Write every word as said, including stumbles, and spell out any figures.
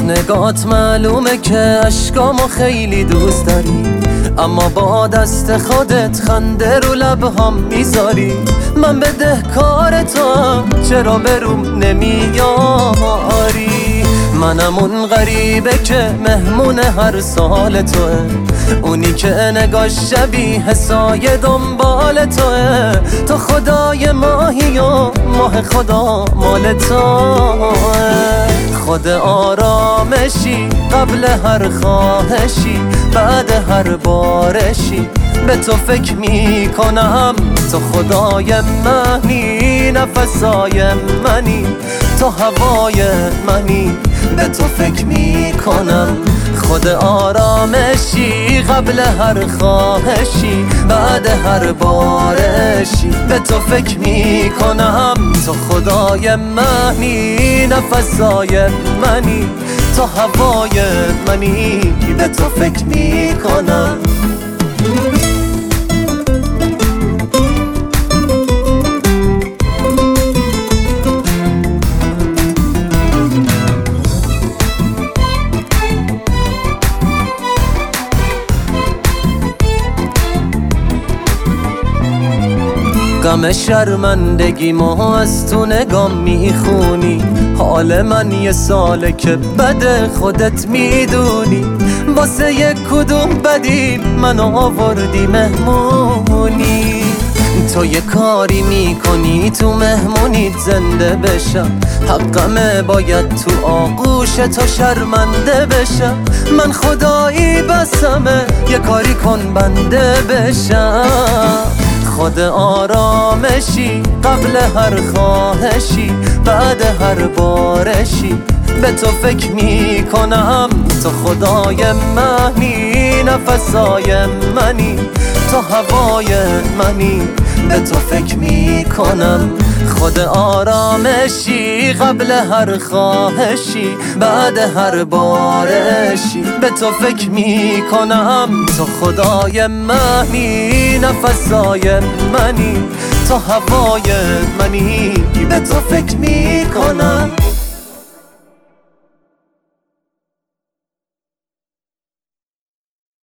نگات معلومه که اشکامو خیلی دوست داری، اما با دست خودت خنده رو لبهام میذاری. من بدهکار توام، چرا بروم نمیاری؟ منم اون غریبه که مهمون هر سال توه، اونی که نگاش شبیه سایه دنبال توه. تو خدای ماهی و ماه خدا مال توه. خود آرامشی قبل هر خواهشی، بعد هر بارشی به تو فکر میکنم. تو خدای منی، نفسای منی، تو هوای منی، به تو فکر میکنم. خود آرامشی قبل هر خواهشی، بعد هر بارشی به تو فکر میکنم. تو خدای منی، نفسای منی، تو هوای منی، به تو فکر میکنم. غم شرمندگی ما از تو نگام میخونی. حال من یه ساله که بده خودت میدونی. واسه یک کدوم بدی منو آوردی مهمونی. تو یه کاری میکنی تو مهمونیت زنده بشم. حقمه باید تو آغوش تو شرمنده بشم. من خدایی بسمه یه کاری کن بنده بشم. خود آرامشی قبل هر خواهشی، بعد هر بارشی به تو فکر میکنم. تو خدای منی، نفسای منی، تو هوای منی، به تو فکر میکنم. خود آرامشی قبل هر خواهشی، بعد هر بارشی به تو فکر میکنم. تو خدای منی، نفسای منی، تو هوای منی، به تو فکر میکنم.